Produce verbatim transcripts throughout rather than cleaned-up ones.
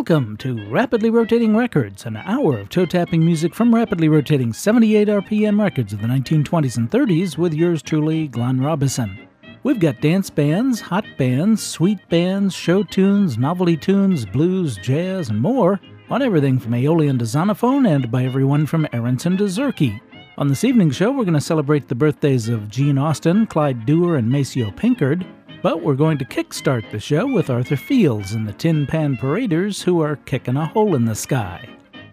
Welcome to Rapidly Rotating Records, an hour of toe-tapping music from rapidly rotating seventy-eight R P M records of the nineteen twenties and thirties with yours truly, Glenn Robison. We've got dance bands, hot bands, sweet bands, show tunes, novelty tunes, blues, jazz, and more on everything from Aeolian to Zonophone and by everyone from Aronson to Zurke. On this evening's show, we're going to celebrate the birthdays of Gene Austin, Clyde Dewar, and Maceo Pinkard. But we're going to kickstart the show with Arthur Fields and the Tin Pan Paraders, who are kicking a hole in the sky.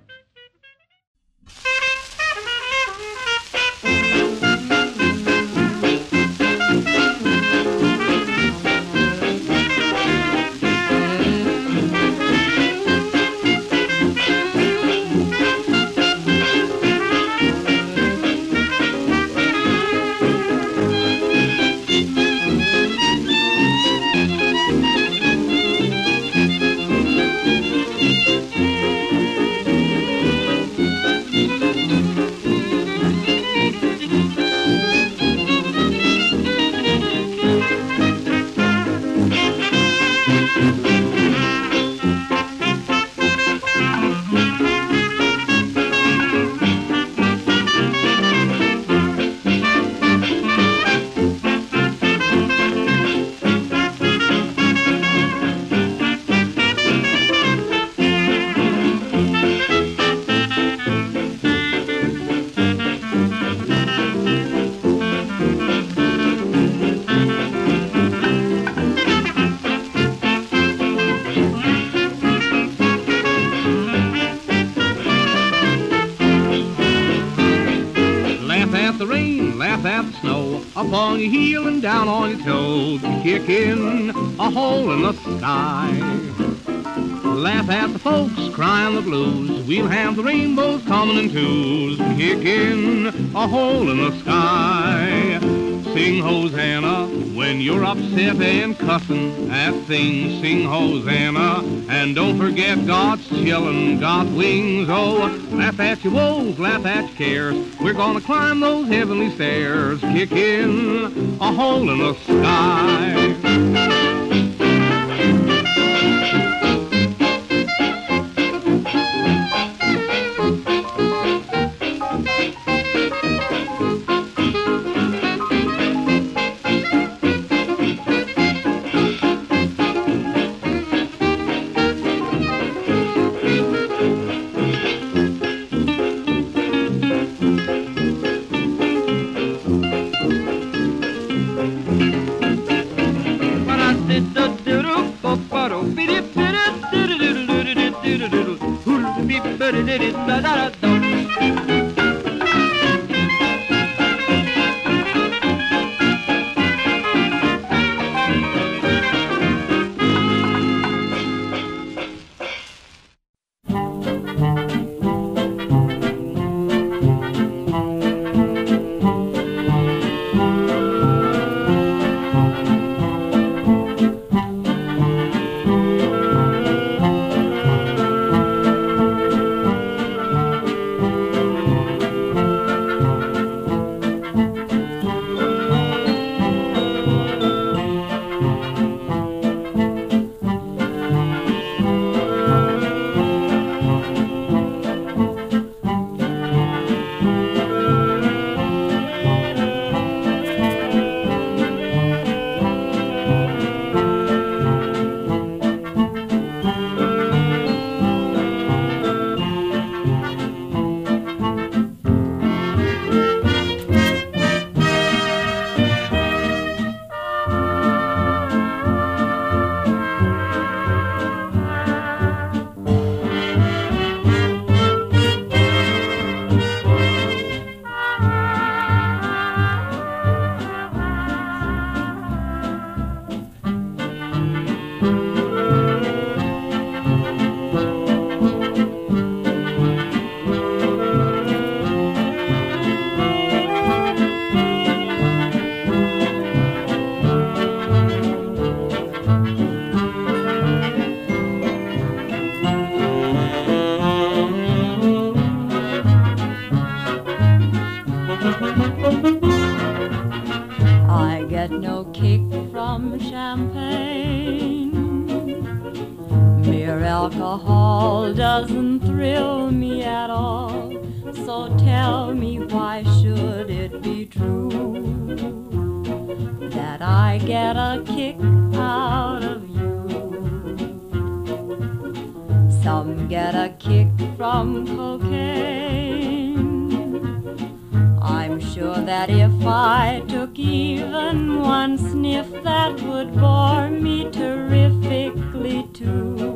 On your heel and down on your toes, kicking a hole in the sky. Laugh at the folks crying the blues, we'll have the rainbows coming in twos, kicking a hole in the sky. Sing Hosanna when you're upset and cussing at things, sing Hosanna, and don't forget God's chillin', God's wings. Oh, laugh at your woes, laugh at your cares, we're gonna climb those heavenly stairs, kicking a hole in the sky. doesn't thrill me at all. So tell me, why should it be true that I get a kick out of you? Some get a kick from cocaine. I'm sure that if I took even one sniff, that would bore me terrifically too.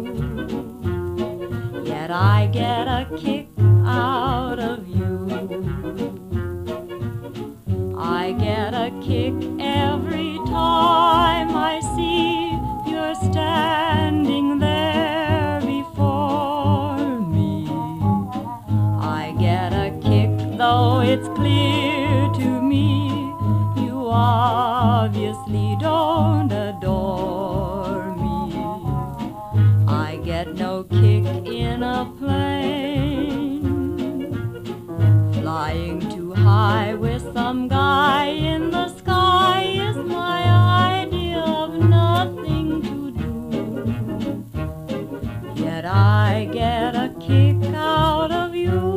Yet I get a kick out of you. I get a kick every time I see you're standing there before me. I get a kick, though it's clear to me you obviously don't adore me. I get no kick in a plane, flying too high with some guy in the sky is my idea of nothing to do. Yet I get a kick out of you.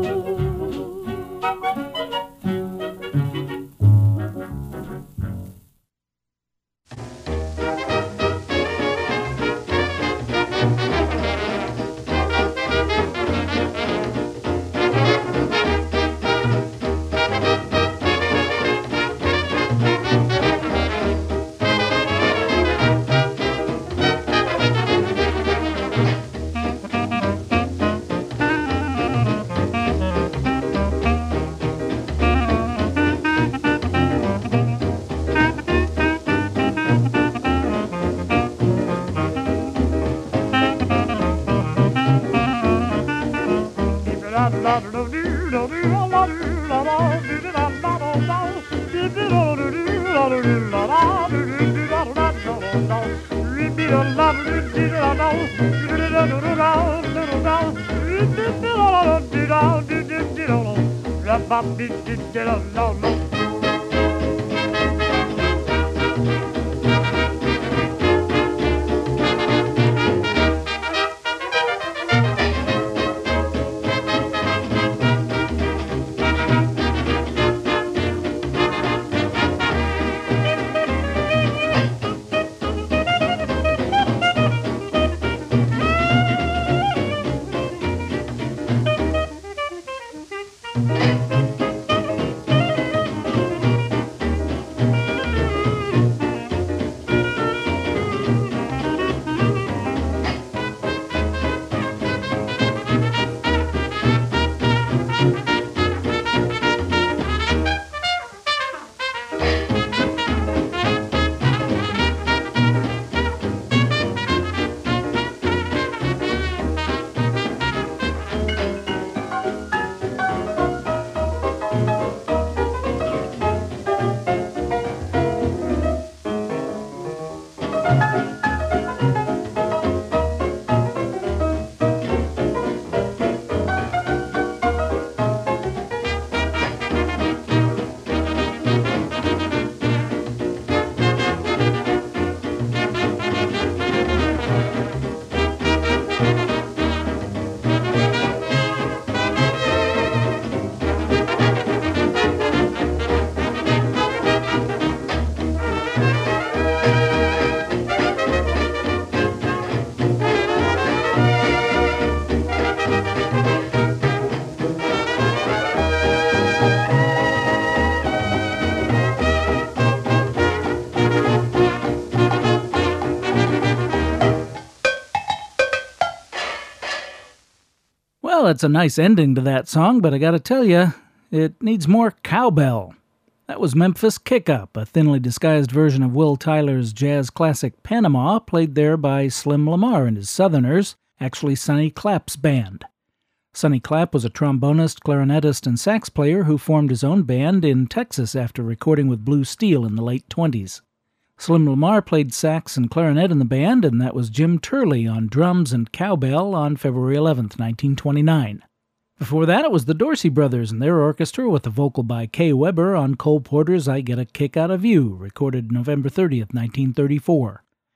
Well, it's a nice ending to that song, but I gotta tell you, it needs more cowbell. That was Memphis Kick-Up, a thinly disguised version of Will Tyler's jazz classic Panama, played there by Slim Lamar and his Southerners, actually Sonny Clapp's band. Sonny Clapp was a trombonist, clarinetist, and sax player who formed his own band in Texas after recording with Blue Steel in the late twenties. Slim Lamar played sax and clarinet in the band, and that was Jim Turley on drums and cowbell on February eleventh, nineteen twenty-nine. Before that, it was the Dorsey Brothers and their orchestra with a vocal by Kay Weber on Cole Porter's I Get a Kick Out of You, recorded November thirtieth, nineteen thirty-four.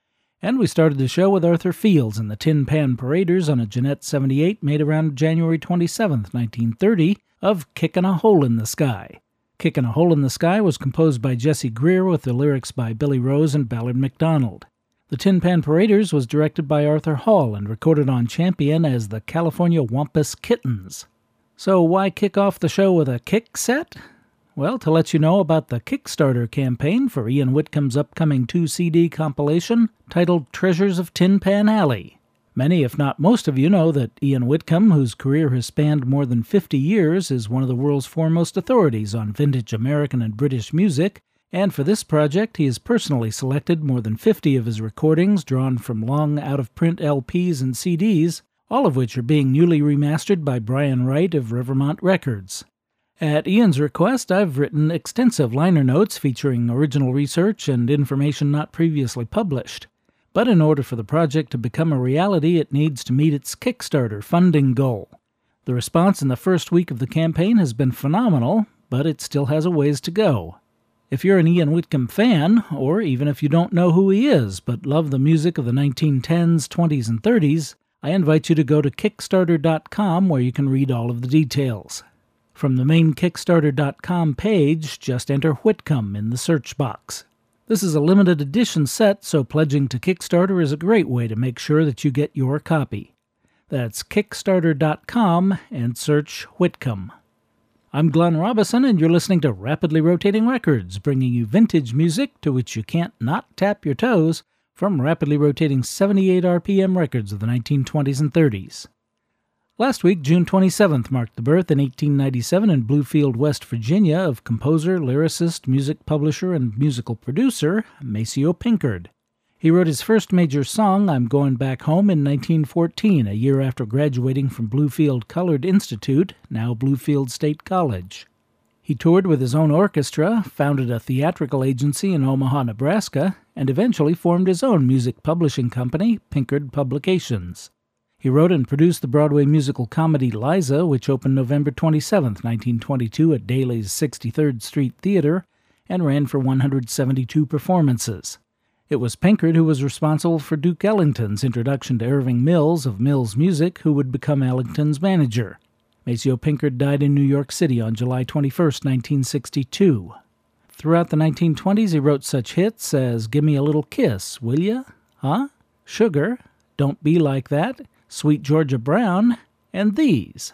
And we started the show with Arthur Fields and the Tin Pan Paraders on a Jeanette seventy-eight made around January twenty-seventh, nineteen thirty, of Kickin' a Hole in the Sky. Kickin' a Hole in the Sky was composed by Jesse Greer with the lyrics by Billy Rose and Ballard McDonald. The Tin Pan Paraders was directed by Arthur Hall and recorded on Champion as the California Wampus Kittens. So why kick off the show with a kick set? Well, to let you know about the Kickstarter campaign for Ian Whitcomb's upcoming two-C D compilation titled Treasures of Tin Pan Alley. Many, if not most of you, know that Ian Whitcomb, whose career has spanned more than fifty years, is one of the world's foremost authorities on vintage American and British music, and for this project he has personally selected more than fifty of his recordings drawn from long out-of-print L Ps and C Ds, all of which are being newly remastered by Brian Wright of Rivermont Records. At Ian's request, I've written extensive liner notes featuring original research and information not previously published. But in order for the project to become a reality, it needs to meet its Kickstarter funding goal. The response in the first week of the campaign has been phenomenal, but it still has a ways to go. If you're an Ian Whitcomb fan, or even if you don't know who he is but love the music of the nineteen tens, twenties, and thirties, I invite you to go to Kickstarter dot com where you can read all of the details. From the main Kickstarter dot com page, just enter Whitcomb in the search box. This is a limited edition set, so pledging to Kickstarter is a great way to make sure that you get your copy. That's Kickstarter dot com and search Whitcomb. I'm Glenn Robison, and you're listening to Rapidly Rotating Records, bringing you vintage music to which you can't not tap your toes from rapidly rotating seventy-eight R P M records of the nineteen twenties and thirties. Last week, June twenty-seventh, marked the birth in eighteen ninety-seven in Bluefield, West Virginia, of composer, lyricist, music publisher, and musical producer Maceo Pinkard. He wrote his first major song, I'm Going Back Home, in nineteen fourteen, a year after graduating from Bluefield Colored Institute, now Bluefield State College. He toured with his own orchestra, founded a theatrical agency in Omaha, Nebraska, and eventually formed his own music publishing company, Pinkard Publications. He wrote and produced the Broadway musical comedy Liza, which opened November twenty-seventh, nineteen twenty-two at Daly's sixty-third Street Theater and ran for one hundred seventy-two performances. It was Pinkard who was responsible for Duke Ellington's introduction to Irving Mills of Mills Music, who would become Ellington's manager. Maceo Pinkard died in New York City on July twenty-first, nineteen sixty-two. Throughout the nineteen twenties, he wrote such hits as Gimme a Little Kiss, Will Ya? Huh? Sugar, Don't Be Like That, Sweet Georgia Brown, and these.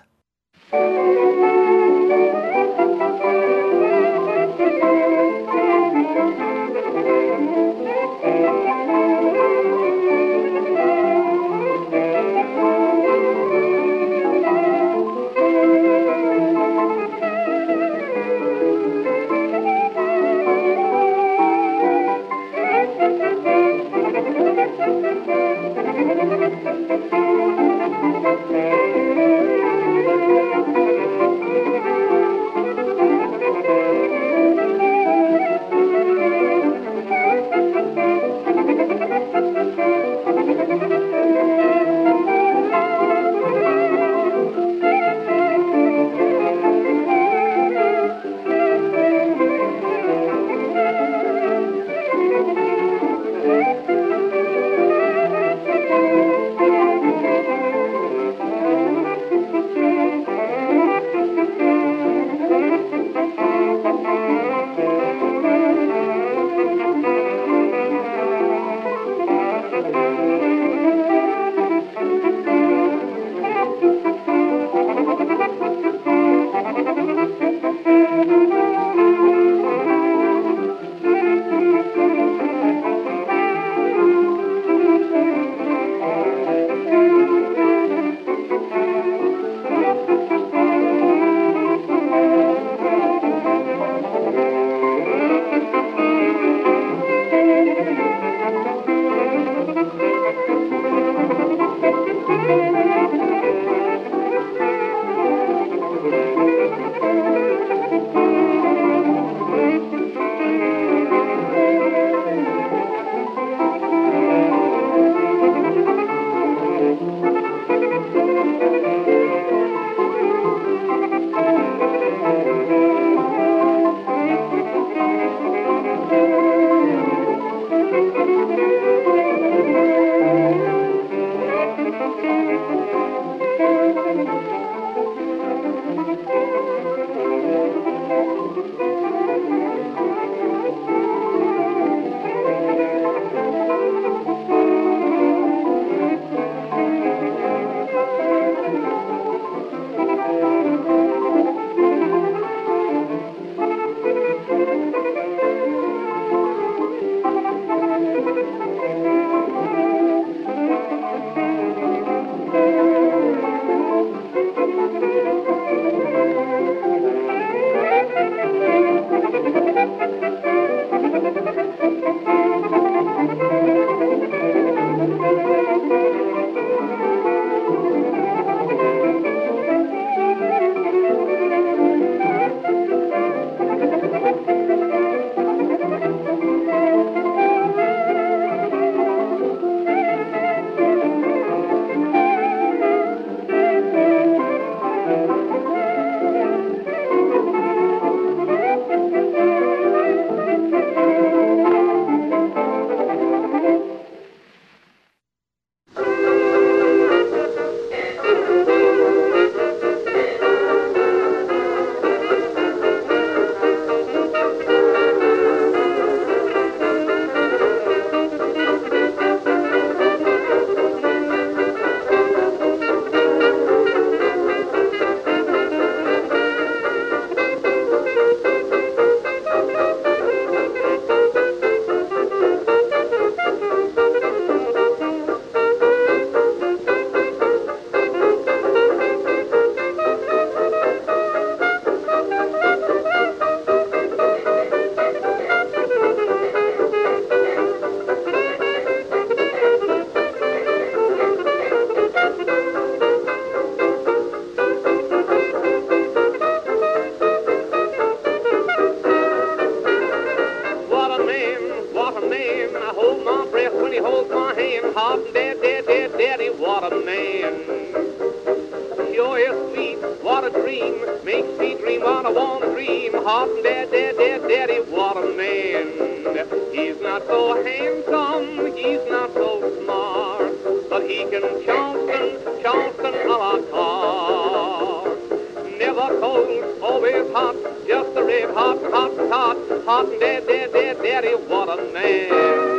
hot and dead, dead, dead, daddy, what a man. He's not so handsome, he's not so smart, but he can Charleston, Charleston a la carte. Never cold, always hot, just a red hot, hot, hot, hot and dead, dead, dead, daddy, what a man.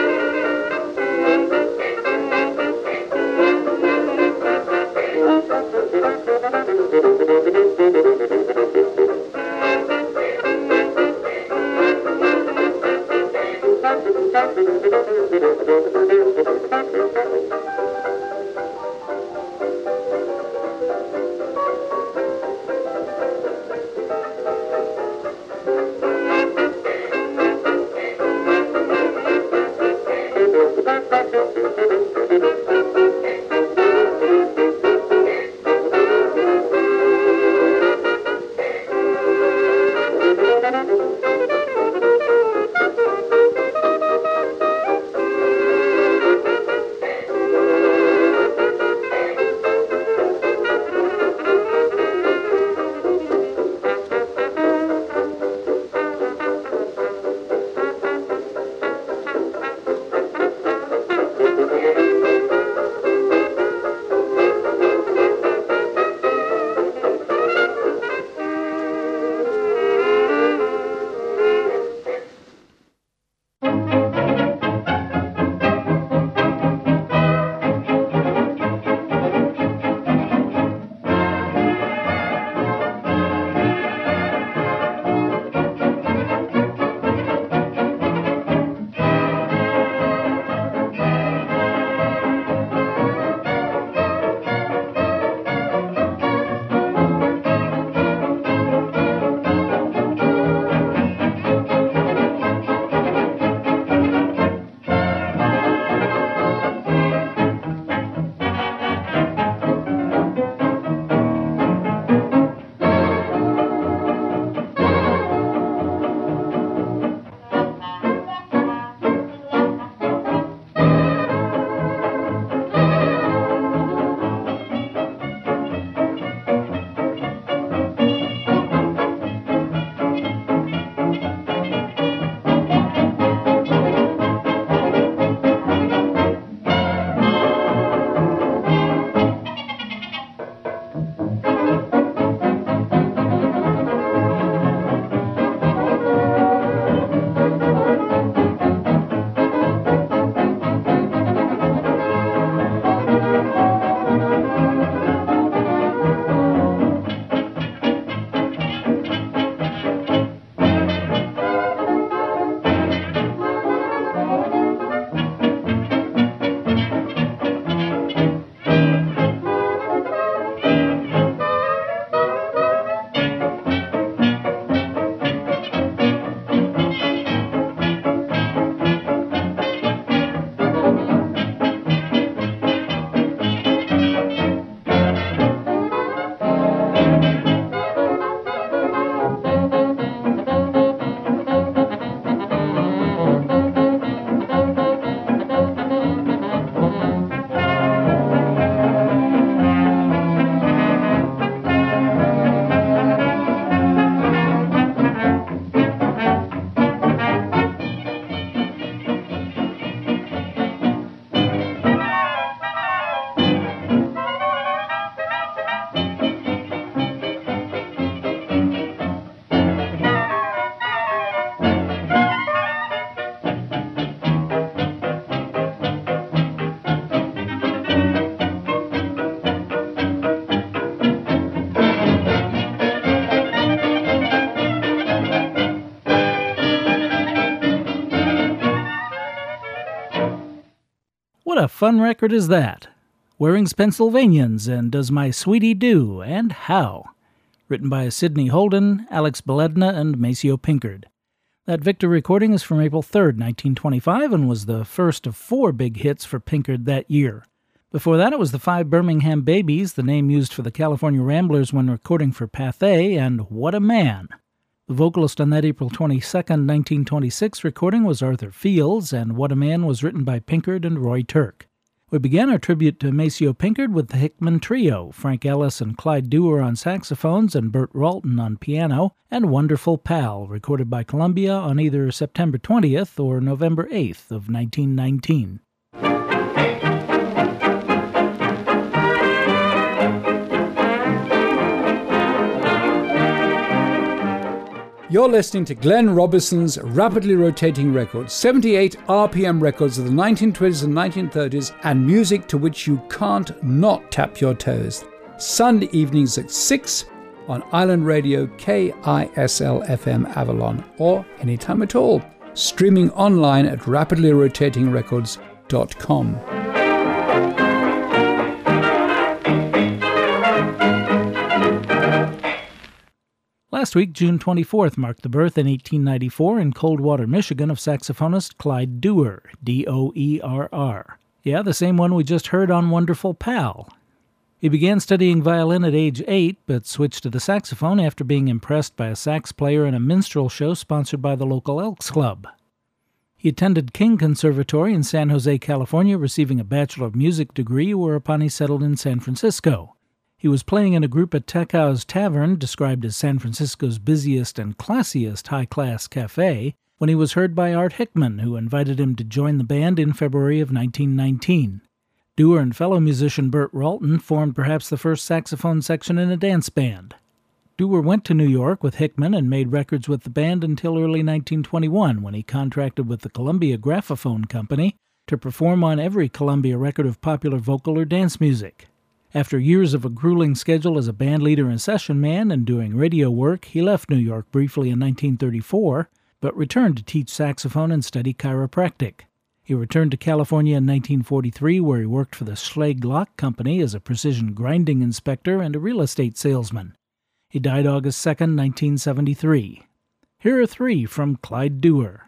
What a fun record is that? Waring's Pennsylvanians and Does My Sweetie Do, and How? Written by Sidney Holden, Alex Beledna, and Maceo Pinkard. That Victor recording is from April third, nineteen twenty-five, and was the first of four big hits for Pinkard that year. Before that, it was the Five Birmingham Babies, the name used for the California Ramblers when recording for Pathé, and What a Man. The vocalist on that April twenty-second, nineteen twenty-six recording was Arthur Fields, and What a Man was written by Pinkard and Roy Turk. We began our tribute to Maceo Pinkard with the Hickman Trio, Frank Ellis and Clyde Dewar on saxophones and Burt Ralton on piano, and Wonderful Pal, recorded by Columbia on either September twentieth or November eighth of nineteen nineteen. You're listening to Glenn Robinson's Rapidly Rotating Records, seventy-eight R P M records of the nineteen twenties and nineteen thirties, and music to which you can't not tap your toes. Sunday evenings at six on Island Radio K I S L F M Avalon, or anytime at all, streaming online at rapidly rotating records dot com. Last week, June twenty-fourth, marked the birth in eighteen ninety-four in Coldwater, Michigan, of saxophonist Clyde Dewar, D O E R R. Yeah, the same one we just heard on Wonderful Pal. He began studying violin at age eight, but switched to the saxophone after being impressed by a sax player in a minstrel show sponsored by the local Elks Club. He attended King Conservatory in San Jose, California, receiving a Bachelor of Music degree, whereupon he settled in San Francisco. He was playing in a group at Tekau's Tavern, described as San Francisco's busiest and classiest high-class cafe, when he was heard by Art Hickman, who invited him to join the band in February of nineteen nineteen. Dewar and fellow musician Burt Ralton formed perhaps the first saxophone section in a dance band. Dewar went to New York with Hickman and made records with the band until early nineteen twenty-one, when he contracted with the Columbia Graphophone Company to perform on every Columbia record of popular vocal or dance music. After years of a grueling schedule as a band leader and session man and doing radio work, he left New York briefly in nineteen thirty-four, but returned to teach saxophone and study chiropractic. He returned to California in nineteen forty-three, where he worked for the Schlage Lock Company as a precision grinding inspector and a real estate salesman. He died August second, nineteen seventy-three. Here are three from Clyde Dewar.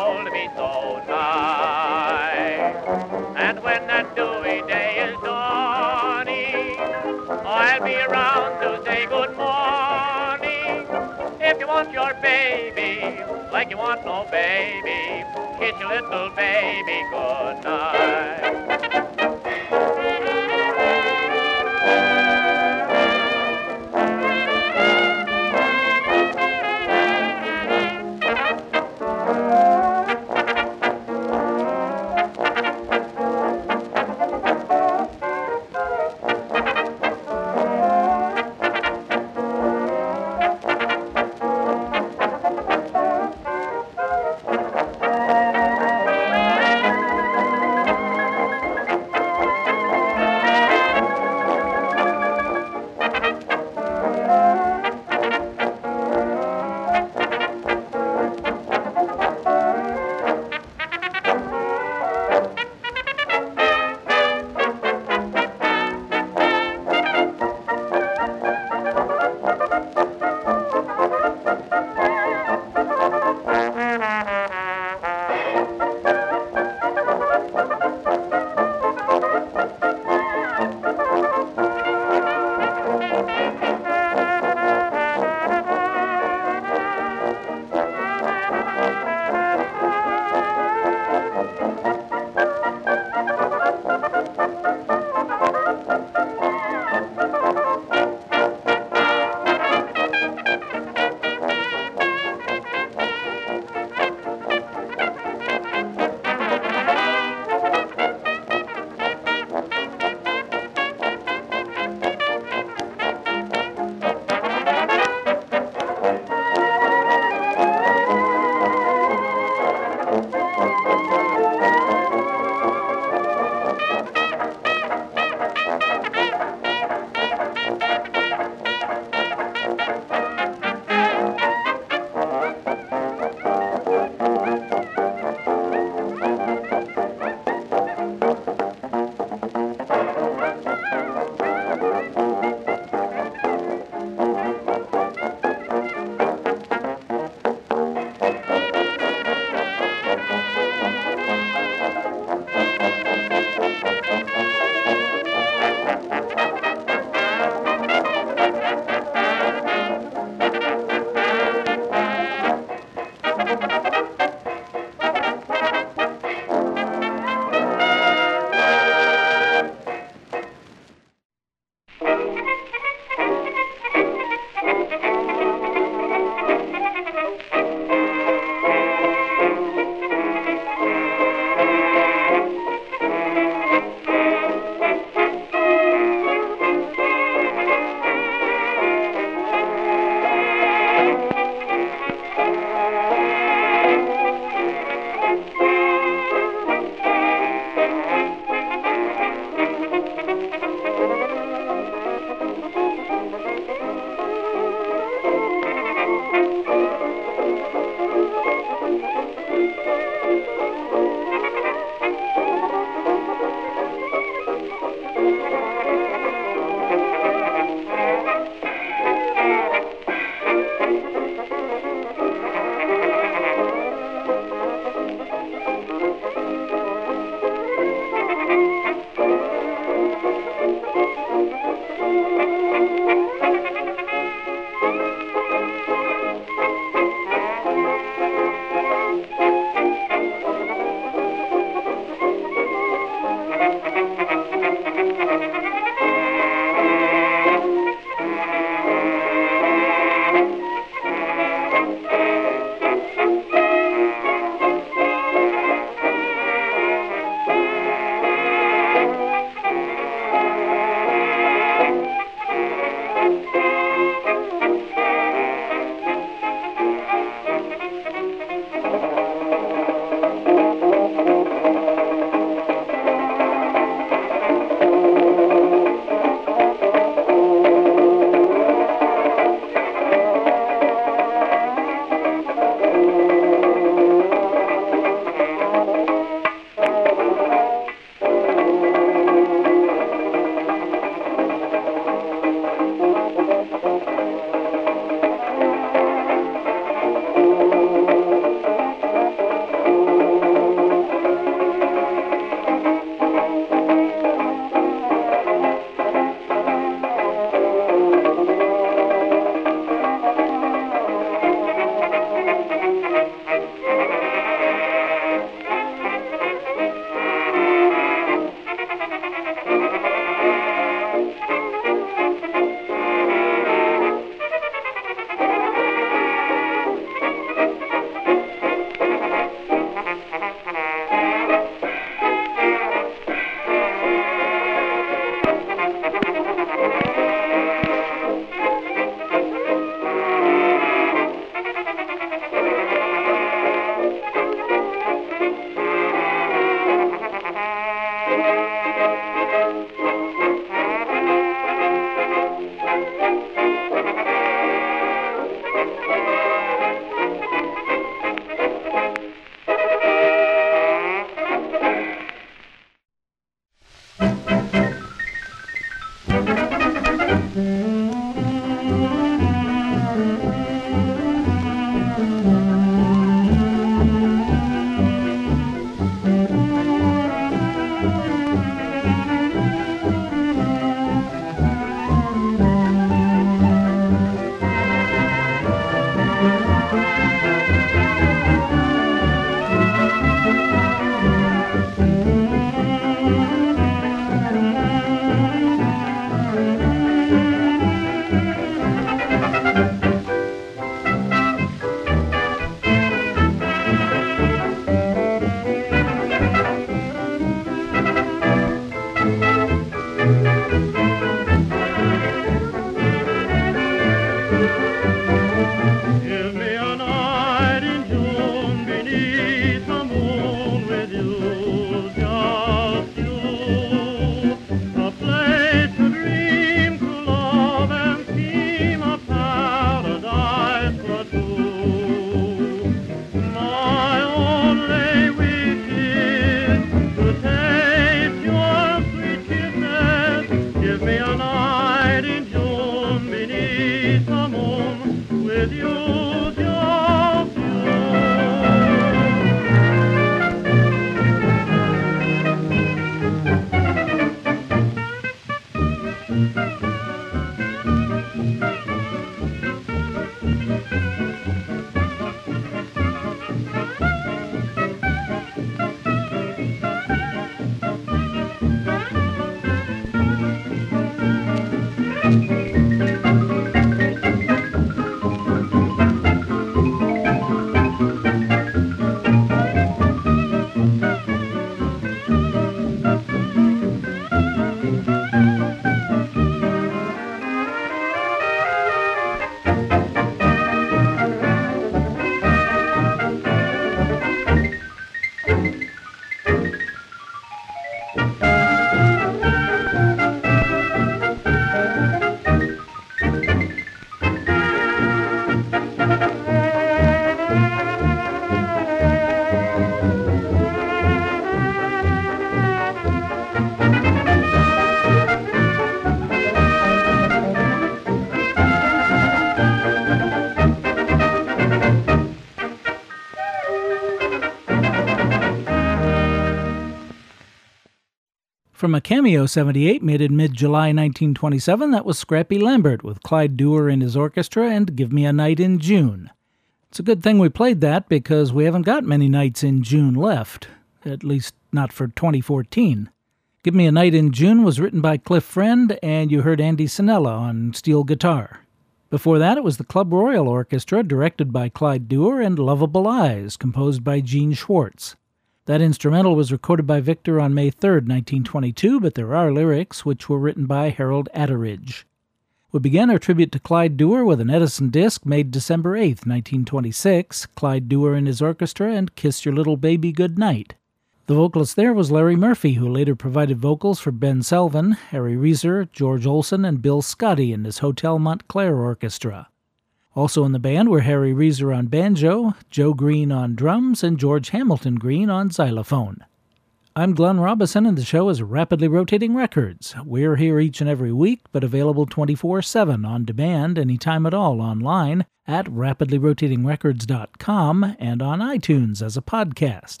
From a Cameo seventy-eight made in mid-July nineteen twenty-seven, that was Scrappy Lambert with Clyde Dewar and his orchestra and Give Me a Night in June. It's a good thing we played that because we haven't got many nights in June left, at least not for twenty fourteen. Give Me a Night in June was written by Cliff Friend, and you heard Andy Sinella on steel guitar. Before that, it was the Club Royal Orchestra, directed by Clyde Dewar, and Lovable Eyes, composed by Gene Schwartz. That instrumental was recorded by Victor on May third, nineteen twenty-two, but there are lyrics which were written by Harold Atteridge. We began our tribute to Clyde Dewar with an Edison disc made December eighth, nineteen twenty-six, Clyde Dewar and his orchestra, and Kiss Your Little Baby Goodnight. The vocalist there was Larry Murphy, who later provided vocals for Ben Selvin, Harry Reeser, George Olson, and Bill Scotty in his Hotel Montclair Orchestra. Also in the band were Harry Reeser on banjo, Joe Green on drums, and George Hamilton Green on xylophone. I'm Glenn Robison, and the show is Rapidly Rotating Records. We're here each and every week, but available twenty-four seven on demand anytime at all online at rapidly rotating records dot com and on iTunes as a podcast.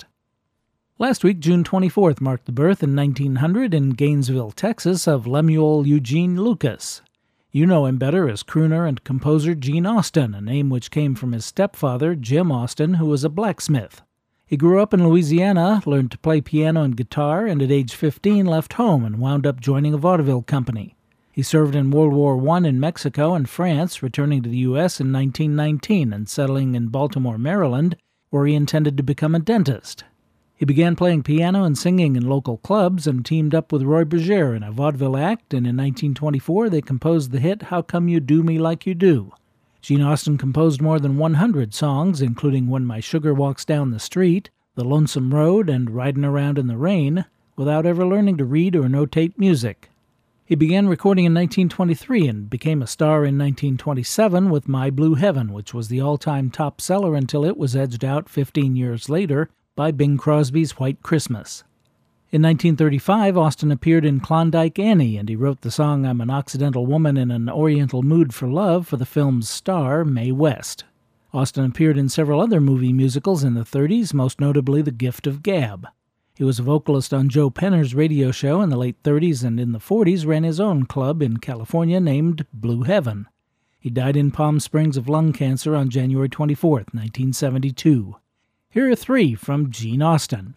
Last week, June twenty-fourth, marked the birth in nineteen hundred in Gainesville, Texas, of Lemuel Eugene Lucas. You know him better as crooner and composer Gene Austin, a name which came from his stepfather, Jim Austin, who was a blacksmith. He grew up in Louisiana, learned to play piano and guitar, and at age fifteen left home and wound up joining a vaudeville company. He served in World War One in Mexico and France, returning to the U S in nineteen nineteen and settling in Baltimore, Maryland, where he intended to become a dentist. He began playing piano and singing in local clubs and teamed up with Roy Berger in a vaudeville act, and in nineteen twenty-four they composed the hit How Come You Do Me Like You Do. Gene Austin composed more than one hundred songs, including When My Sugar Walks Down the Street, The Lonesome Road, and Ridin' Around in the Rain, without ever learning to read or notate music. He began recording in nineteen twenty-three and became a star in nineteen twenty-seven with My Blue Heaven, which was the all-time top seller until it was edged out fifteen years later by Bing Crosby's White Christmas. In nineteen thirty-five, Austin appeared in Klondike Annie, and he wrote the song I'm an Occidental Woman in an Oriental Mood for Love for the film's star, Mae West. Austin appeared in several other movie musicals in the thirties, most notably The Gift of Gab. He was a vocalist on Joe Penner's radio show in the late thirties, and in the forties ran his own club in California named Blue Heaven. He died in Palm Springs of lung cancer on January twenty-fourth, nineteen seventy-two. Here are three from Gene Austin.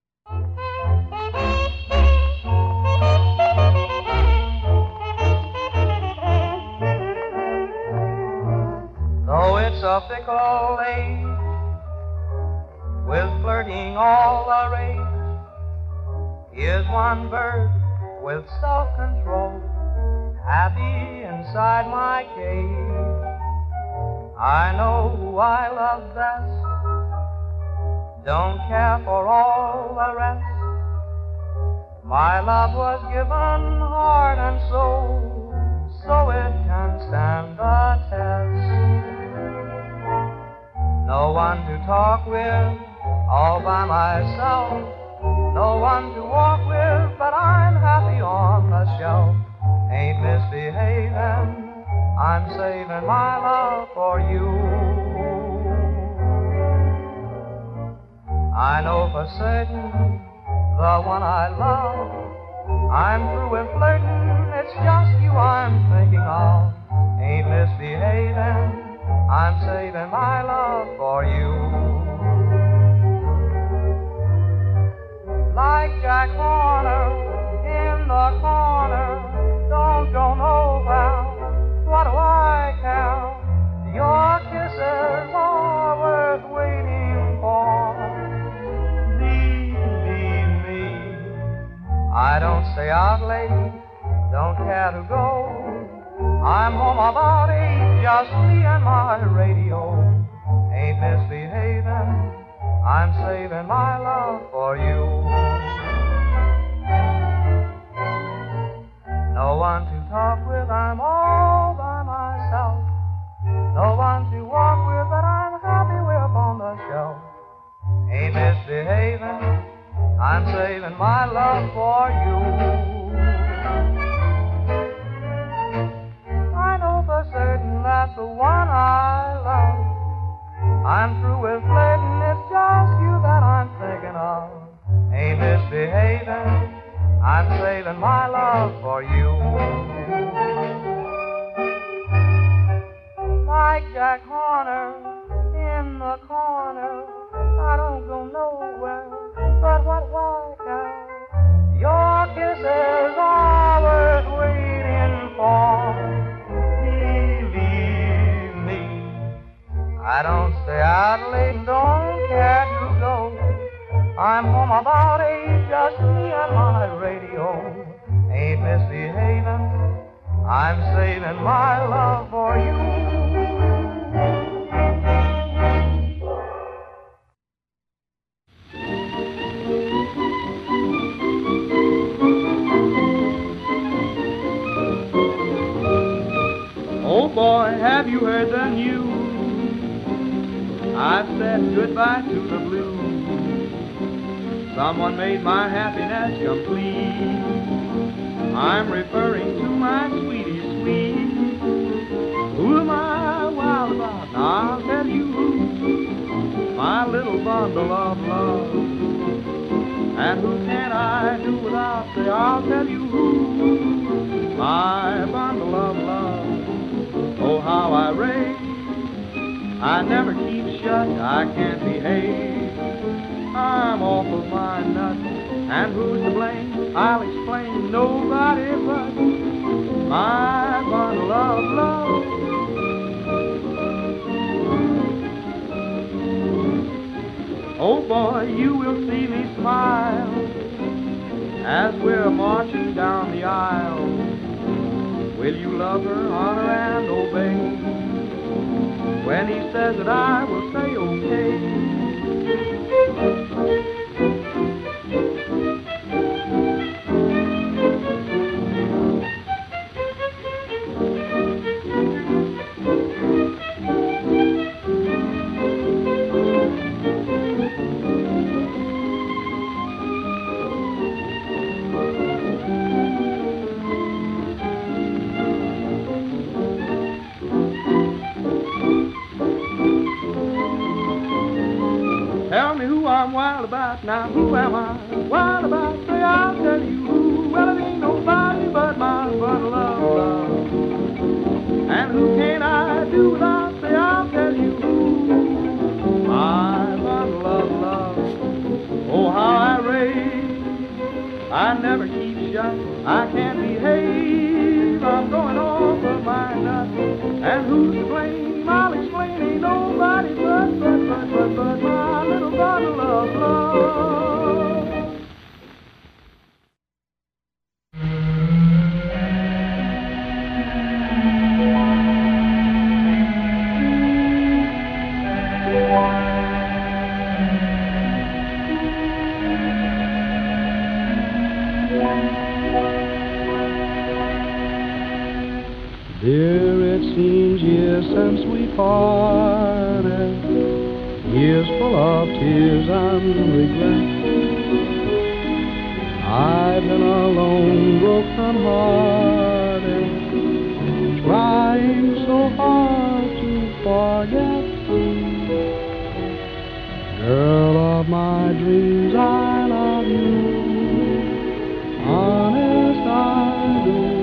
Though it's a fickle age, with flirting all the rage, here's one bird with self-control, happy inside my cage. I know who I love best, don't care for all the rest. My love was given heart and soul, so it can stand the test. No one to talk with, all by myself. No one to walk with, but I'm happy on the shelf. Ain't misbehaving, I'm saving my love for you. I know for certain the one I love. I'm through with flirting, it's just you I'm thinking of. Ain't misbehaving, I'm saving my love for you. Like Jack Horner in the corner, don't go nowhere, what do I care? Your kisses are worth waiting for. I don't stay out late, don't care to go. I'm home about eight, just me and my radio. Ain't misbehaving, I'm saving my love for you. No one to talk with, I'm all by myself. No one to walk with, but I'm happy with on the shelf. Ain't misbehaving, I'm saving my love for you. I know for certain that the one I love, I'm through with flirting, it's just you that I'm thinking of. Ain't misbehaving, I'm saving saving my love for you. Like Jack Horner in the corner, I don't go nowhere, but what white guy? Your kisses always waiting for. Believe me, I don't stay out late and don't care to go. I'm home about eight, just me and my radio. Ain't misbehaving, I'm saving my love for you. Oh boy, have you heard the news? I've said goodbye to the blues. Someone made my happiness complete. I'm referring to my sweetie sweet. Who am I wild about? I'll tell you who. My little bundle of love. And who can I do without? Say, I'll tell you who. My bundle of love. Oh, how I rave. I never keep shut, I can't behave. I'm off of my nut, and who's to blame? I'll explain, nobody but my bundle of love. Oh boy, you will see me smile as we're marching down the aisle. Will you love her, honor and obey? When he says that I will say okay. Tell me who I'm wild about now, who am I wild about? Say, I'll tell you who. Well, it ain't nobody but my bundle of love. And who can I do without? Say, I'll tell you who. My bundle of love. Oh, how I rave. I never keep shut, I can't behave. I'm going off of my nut. And who's to blame? I'll explain, ain't nobody but, but, but, but, but my little bottle of love. Dear, it seems years since we parted, years full of tears and regret. I've been alone, broken hearted, trying so hard to forget. Girl of my dreams, I love you, honest I do.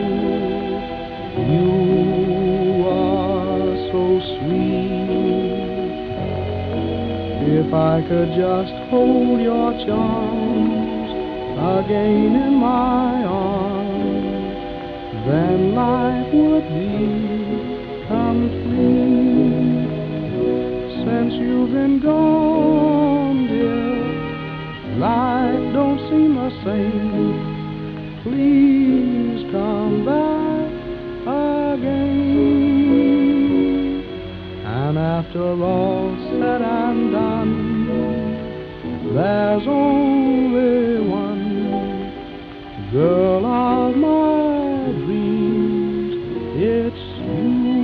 You are so sweet. If I could just hold your charms again in my arms, then life would be complete. Since you've been gone, dear, life don't seem the same. Please come back again. And after all said and done, there's only one girl of my dreams. It's you.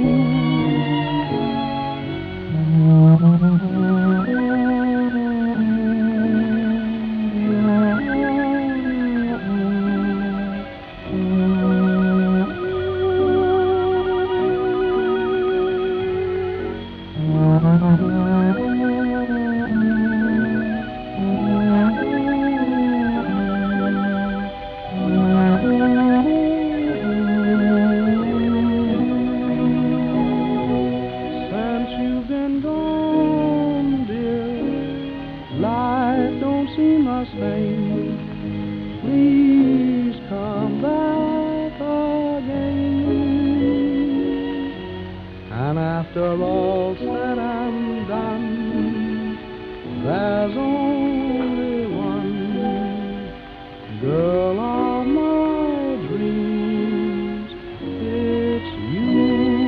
Spain. Please come back again. And after all said and done, there's only one girl of my dreams. It's you.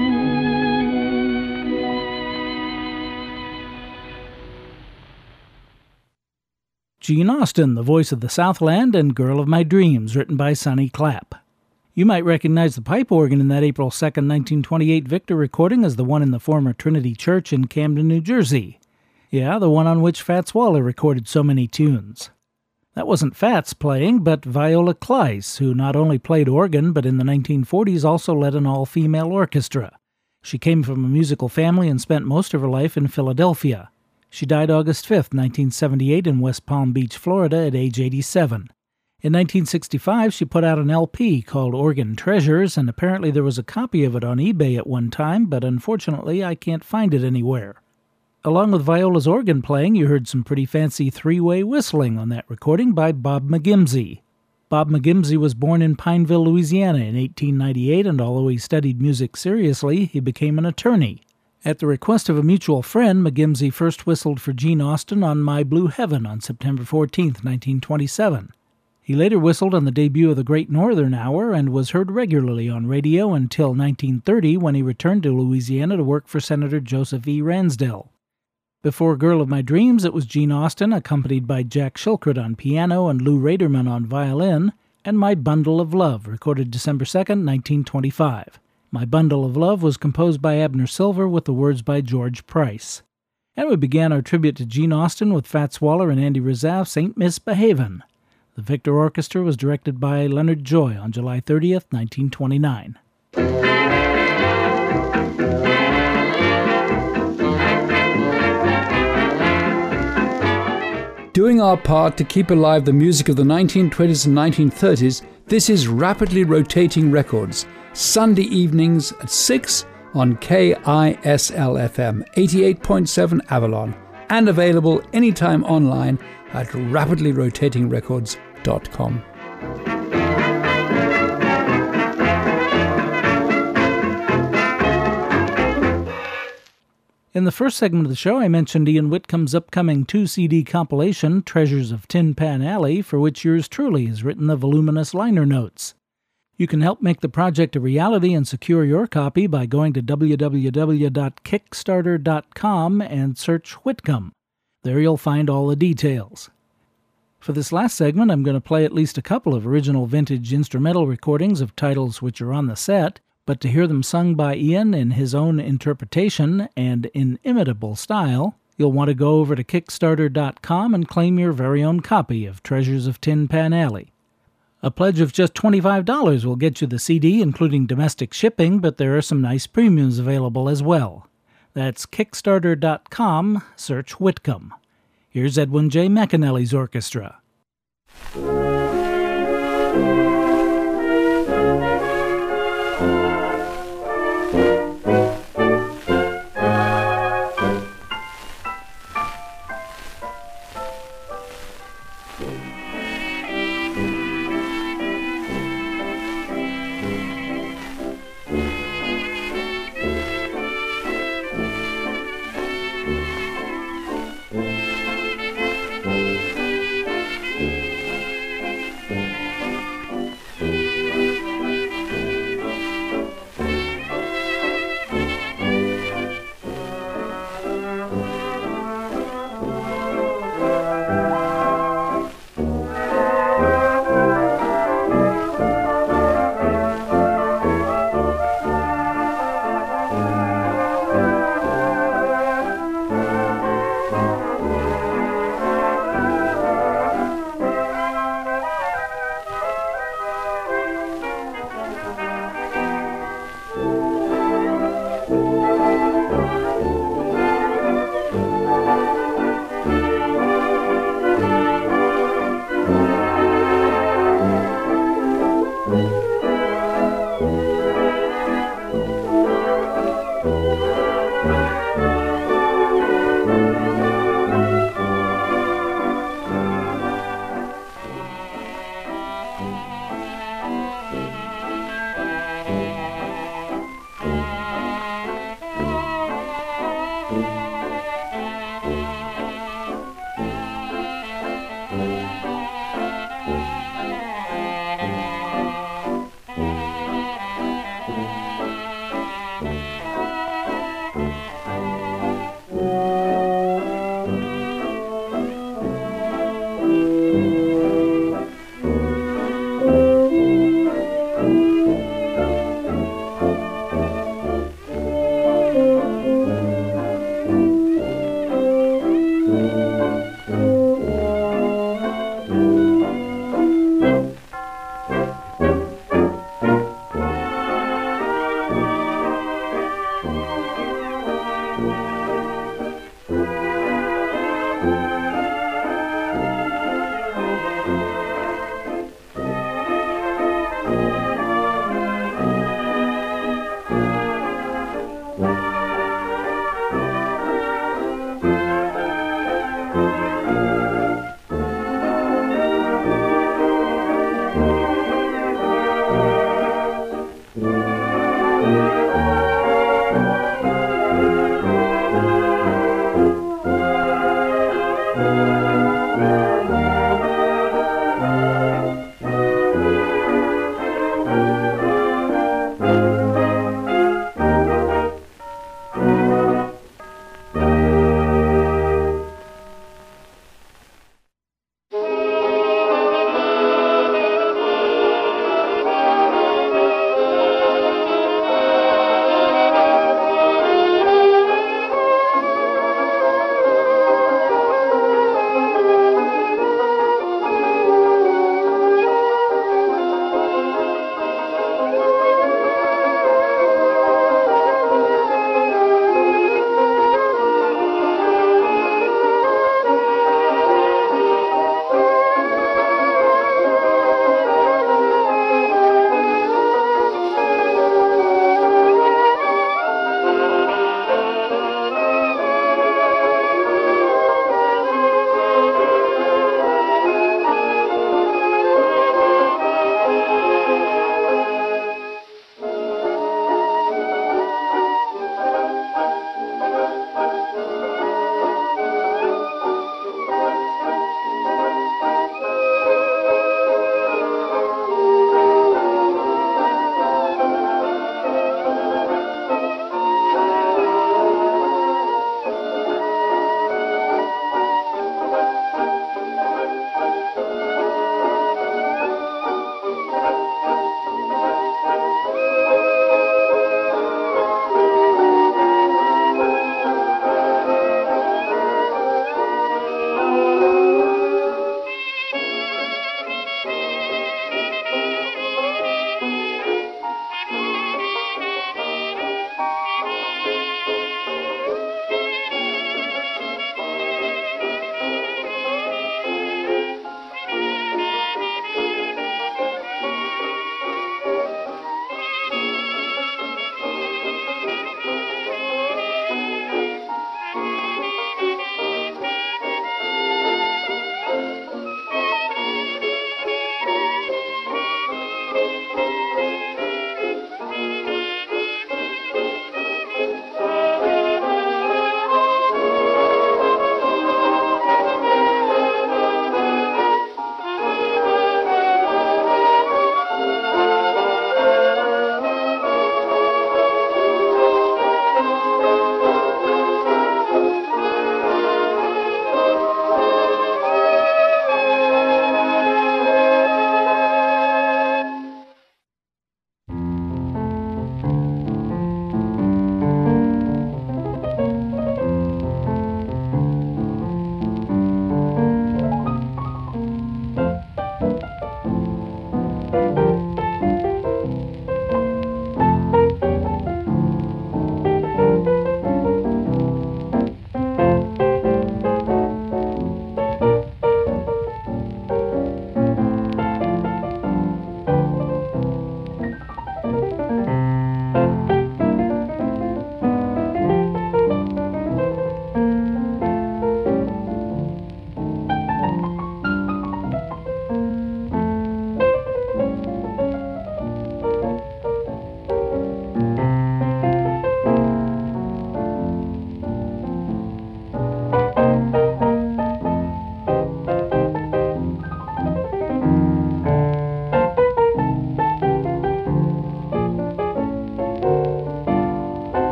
Gene Austin, the voice of the Southland, and Girl of My Dreams, written by Sonny Clapp. You might recognize the pipe organ in that April second, nineteen twenty-eight Victor recording as the one in the former Trinity Church in Camden, New Jersey. Yeah, the one on which Fats Waller recorded so many tunes. That wasn't Fats playing, but Viola Kleiss, who not only played organ, but in the nineteen forties also led an all-female orchestra. She came from a musical family and spent most of her life in Philadelphia. She died August fifth, nineteen seventy-eight in West Palm Beach, Florida at age eighty-seven. In nineteen sixty-five, she put out an L P called Organ Treasures, and apparently there was a copy of it on eBay at one time, but unfortunately I can't find it anywhere. Along with Viola's organ playing, you heard some pretty fancy three-way whistling on that recording by Bob McGimsey. Bob McGimsey was born in Pineville, Louisiana in eighteen ninety-eight, and although he studied music seriously, he became an attorney. At the request of a mutual friend, McGimsey first whistled for Gene Austin on My Blue Heaven on September fourteenth, nineteen twenty-seven. He later whistled on the debut of the Great Northern Hour and was heard regularly on radio until nineteen thirty, when he returned to Louisiana to work for Senator Joseph E. Ransdell. Before Girl of My Dreams, it was Gene Austin, accompanied by Jack Shilkret on piano and Lou Raderman on violin, and My Bundle of Love, recorded December second, nineteen twenty-five. My Bundle of Love was composed by Abner Silver with the words by George Price. And we began our tribute to Gene Austin with Fats Waller and Andy Razaf, Saint Misbehavin'. The Victor Orchestra was directed by Leonard Joy on July thirtieth, nineteen twenty-nine. Doing our part to keep alive the music of the nineteen twenties and nineteen thirties, this is Rapidly Rotating Records, Sunday evenings at six on K I S L F M eighty-eight point seven Avalon, and available anytime online at rapidly rotating records dot com. In the first segment of the show, I mentioned Ian Whitcomb's upcoming two-C D compilation, Treasures of Tin Pan Alley, for which yours truly has written the voluminous liner notes. You can help make the project a reality and secure your copy by going to w w w dot kickstarter dot com and search Whitcomb. There you'll find all the details. For this last segment, I'm going to play at least a couple of original vintage instrumental recordings of titles which are on the set, but to hear them sung by Ian in his own interpretation and inimitable style, you'll want to go over to kickstarter dot com and claim your very own copy of Treasures of Tin Pan Alley. A pledge of just twenty-five dollars will get you the C D, including domestic shipping, but there are some nice premiums available as well. That's kickstarter dot com, search Whitcomb. Here's Edwin J. McAnally's orchestra.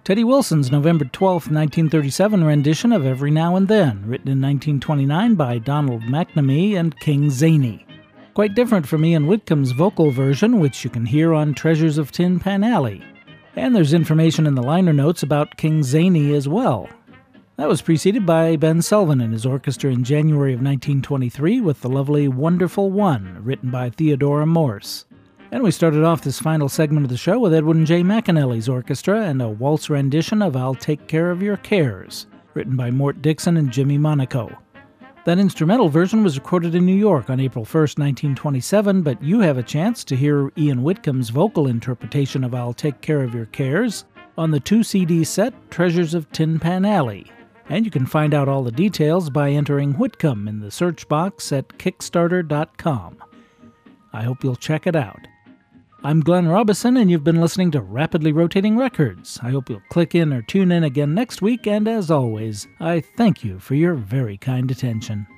Teddy Wilson's November twelfth, nineteen thirty-seven rendition of Every Now and Then, written in nineteen twenty-nine by Donald McNamee and King Zany. Quite different from Ian Whitcomb's vocal version, which you can hear on Treasures of Tin Pan Alley. And there's information in the liner notes about King Zany as well. That was preceded by Ben Sullivan and his orchestra in January of nineteen twenty-three with the lovely Wonderful One, written by Theodora Morse. And we started off this final segment of the show with Edwin J. McAnally's orchestra and a waltz rendition of I'll Take Care of Your Cares, written by Mort Dixon and Jimmy Monaco. That instrumental version was recorded in New York on April first, nineteen twenty-seven, but you have a chance to hear Ian Whitcomb's vocal interpretation of I'll Take Care of Your Cares on the two C D set Treasures of Tin Pan Alley. And you can find out all the details by entering Whitcomb in the search box at Kickstarter dot com. I hope you'll check it out. I'm Glenn Robison, and you've been listening to Rapidly Rotating Records. I hope you'll click in or tune in again next week, and as always, I thank you for your very kind attention.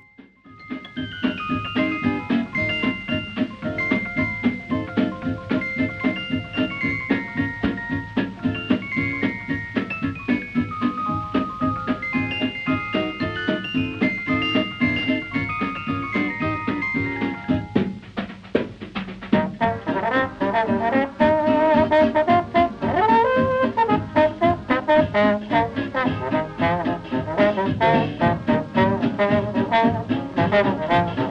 Thank you.